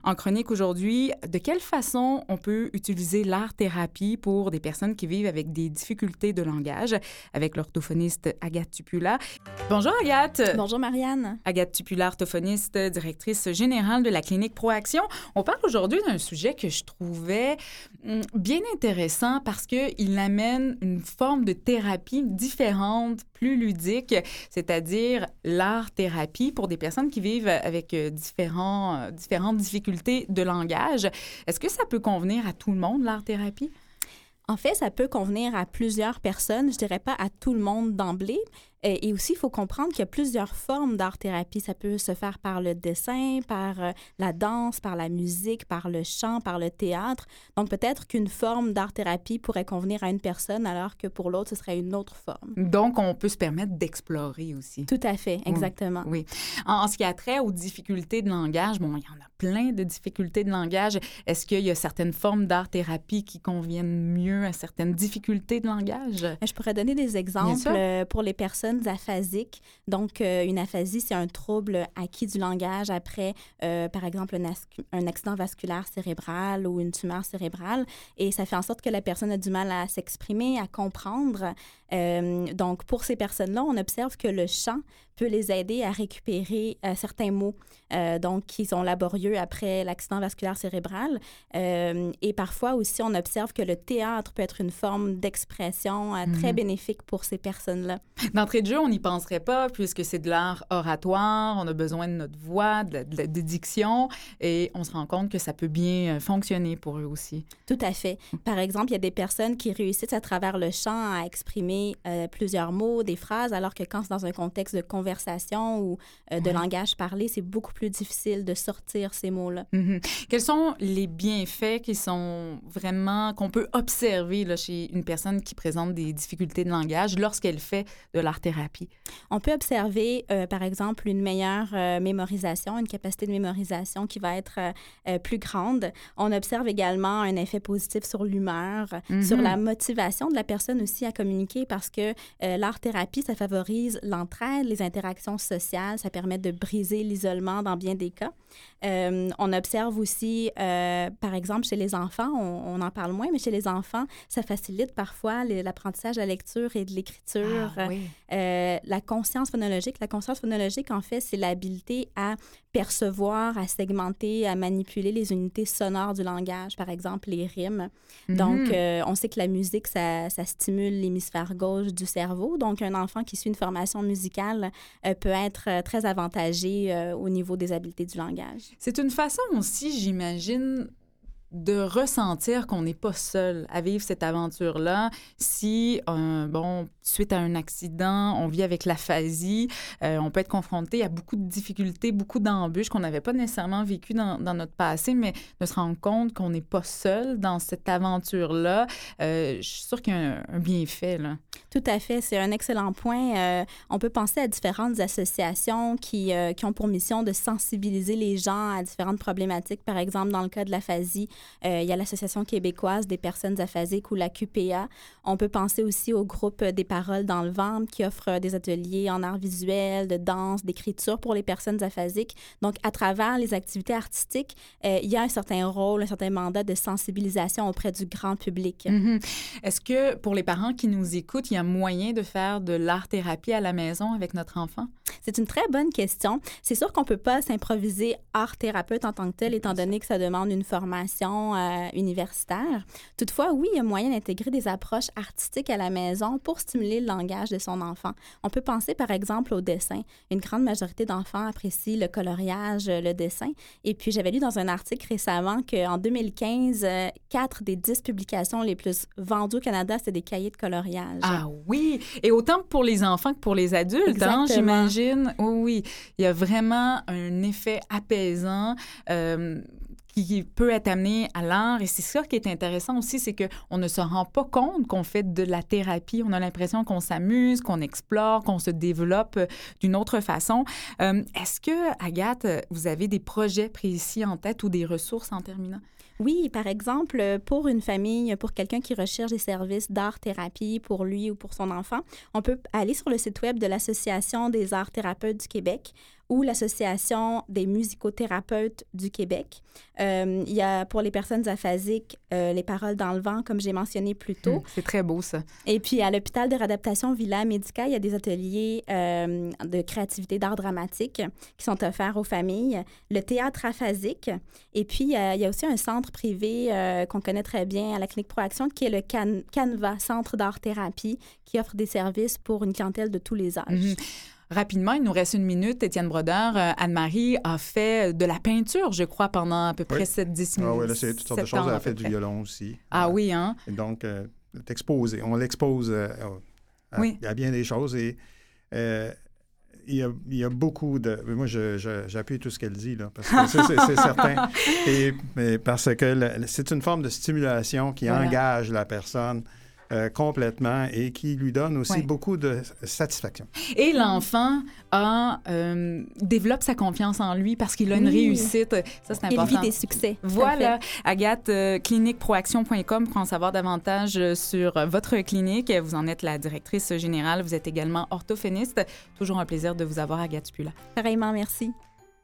En chronique aujourd'hui, de quelle façon on peut utiliser l'art-thérapie pour des personnes qui vivent avec des difficultés de langage avec l'orthophoniste Agathe Tupula. Bonjour Agathe. Bonjour Marianne. Agathe Tupula, orthophoniste, directrice générale de la clinique Proaction. On parle aujourd'hui d'un sujet que je trouvais bien intéressant parce qu'il amène une forme de thérapie différente, plus ludique, c'est-à-dire l'art-thérapie pour des personnes qui vivent avec différentes difficultés de langage. Est-ce que ça peut convenir à tout le monde, l'art-thérapie? En fait, ça peut convenir à plusieurs personnes. Je dirais pas à tout le monde d'emblée. Et aussi, il faut comprendre qu'il y a plusieurs formes d'art-thérapie. Ça peut se faire par le dessin, par la danse, par la musique, par le chant, par le théâtre. Donc, peut-être qu'une forme d'art-thérapie pourrait convenir à une personne, alors que pour l'autre, ce serait une autre forme. Donc, on peut se permettre d'explorer aussi. Tout à fait, exactement. Oui. En ce qui a trait aux difficultés de langage, bon, il y en a plein de difficultés de langage. Est-ce qu'il y a certaines formes d'art-thérapie qui conviennent mieux à certaines difficultés de langage? Je pourrais donner des exemples pour les personnes aphasiques. Donc, une aphasie, c'est un trouble acquis du langage après, par exemple, un accident vasculaire cérébral ou une tumeur cérébrale. Et ça fait en sorte que la personne a du mal à s'exprimer, à comprendre. Donc, pour ces personnes-là, on observe que le chant peut les aider à récupérer certains mots donc qui sont laborieux après l'accident vasculaire cérébral. Et parfois aussi, on observe que le théâtre peut être une forme d'expression très bénéfique pour ces personnes-là. D'entrée de jeu, on n'y penserait pas puisque c'est de l'art oratoire, on a besoin de notre voix, de diction et on se rend compte que ça peut bien fonctionner pour eux aussi. Tout à fait. Par exemple, il y a des personnes qui réussissent à travers le chant à exprimer plusieurs mots, des phrases, alors que quand c'est dans un contexte de conversation ou de langage parlé, c'est beaucoup plus difficile de sortir ces mots-là. Quels sont les bienfaits qui sont vraiment, qu'on peut observer là, chez une personne qui présente des difficultés de langage lorsqu'elle fait de l'art-thérapie? On peut observer, par exemple, une meilleure mémorisation, une capacité de mémorisation qui va être plus grande. On observe également un effet positif sur l'humeur, sur la motivation de la personne aussi à communiquer parce que l'art-thérapie, ça favorise l'entraide, les interactions sociales, ça permet de briser l'isolement dans bien des cas. On observe aussi, par exemple, chez les enfants, on en parle moins, mais chez les enfants, ça facilite parfois l'apprentissage de la lecture et de l'écriture. Ah, oui. La conscience phonologique, en fait, c'est l'habilité à percevoir, à segmenter, à manipuler les unités sonores du langage, par exemple les rimes. Donc, on sait que la musique, ça stimule l'hémisphère gauche du cerveau. Donc, un enfant qui suit une formation musicale peut être très avantagé au niveau des habiletés du langage. C'est une façon aussi, j'imagine, de ressentir qu'on n'est pas seul à vivre cette aventure-là. Si, suite à un accident, on vit avec l'aphasie, on peut être confronté à beaucoup de difficultés, beaucoup d'embûches qu'on n'avait pas nécessairement vécues dans notre passé, mais de se rendre compte qu'on n'est pas seul dans cette aventure-là, je suis sûre qu'il y a un bienfait, là. Tout à fait, c'est un excellent point. On peut penser à différentes associations qui ont pour mission de sensibiliser les gens à différentes problématiques. Par exemple, dans le cas de l'aphasie, il y a l'Association québécoise des personnes aphasiques ou la QPA. On peut penser aussi au groupe des Paroles dans le ventre qui offre des ateliers en art visuel, de danse, d'écriture pour les personnes aphasiques. Donc, à travers les activités artistiques, il y a un certain rôle, un certain mandat de sensibilisation auprès du grand public. Est-ce que pour les parents qui nous écoutent, il y a moyen de faire de l'art-thérapie à la maison avec notre enfant? C'est une très bonne question. C'est sûr qu'on ne peut pas s'improviser art-thérapeute en tant que tel, étant donné que ça demande une formation universitaire. Toutefois, oui, il y a moyen d'intégrer des approches artistiques à la maison pour stimuler le langage de son enfant. On peut penser, par exemple, au dessin. Une grande majorité d'enfants apprécient le coloriage, le dessin. Et puis, j'avais lu dans un article récemment qu'en 2015, 4 des 10 publications les plus vendues au Canada, c'était des cahiers de coloriage. Ah oui! Et autant pour les enfants que pour les adultes, hein, j'imagine. Oui, il y a vraiment un effet apaisant qui peut être amené à l'art. Et c'est ça qui est intéressant aussi, c'est qu'on ne se rend pas compte qu'on fait de la thérapie. On a l'impression qu'on s'amuse, qu'on explore, qu'on se développe d'une autre façon. Est-ce que, Agathe, vous avez des projets précis en tête ou des ressources en terminant? Oui, par exemple, pour une famille, pour quelqu'un qui recherche des services d'art-thérapie pour lui ou pour son enfant, on peut aller sur le site web de l'Association des arts thérapeutes du Québec ou l'Association des musicothérapeutes du Québec. Il y a pour les personnes aphasiques les paroles dans le vent, comme j'ai mentionné plus tôt. C'est très beau, ça. Et puis, à l'hôpital de réadaptation Villa Medica, il y a des ateliers de créativité d'art dramatique qui sont offerts aux familles. Le théâtre aphasique. Et puis, il y a aussi un centre privé qu'on connaît très bien à la Clinique Proaction, qui est le Canva, Centre d'art-thérapie, qui offre des services pour une clientèle de tous les âges. Mm-hmm. Rapidement, il nous reste 1 minute. Étienne Brodeur, Anne-Marie a fait de la peinture, je crois, pendant à peu près 7-10 minutes. Ah oui, là, c'est toutes sortes de choses. Elle a fait du violon aussi. Ah oui, hein? Et donc, exposé. On l'expose à bien des choses. Et il y a beaucoup de... Moi, j'appuie tout ce qu'elle dit, là, parce que c'est certain. Mais parce que c'est une forme de stimulation qui engage la personne complètement et qui lui donne aussi beaucoup de satisfaction. Et l'enfant développe sa confiance en lui parce qu'il a une réussite. Ça, c'est important. Il vit des succès. Voilà. Agathe, cliniqueproaction.com pour en savoir davantage sur votre clinique. Vous en êtes la directrice générale. Vous êtes également orthophoniste. Toujours un plaisir de vous avoir, Agathe Spula. Pareillement, merci.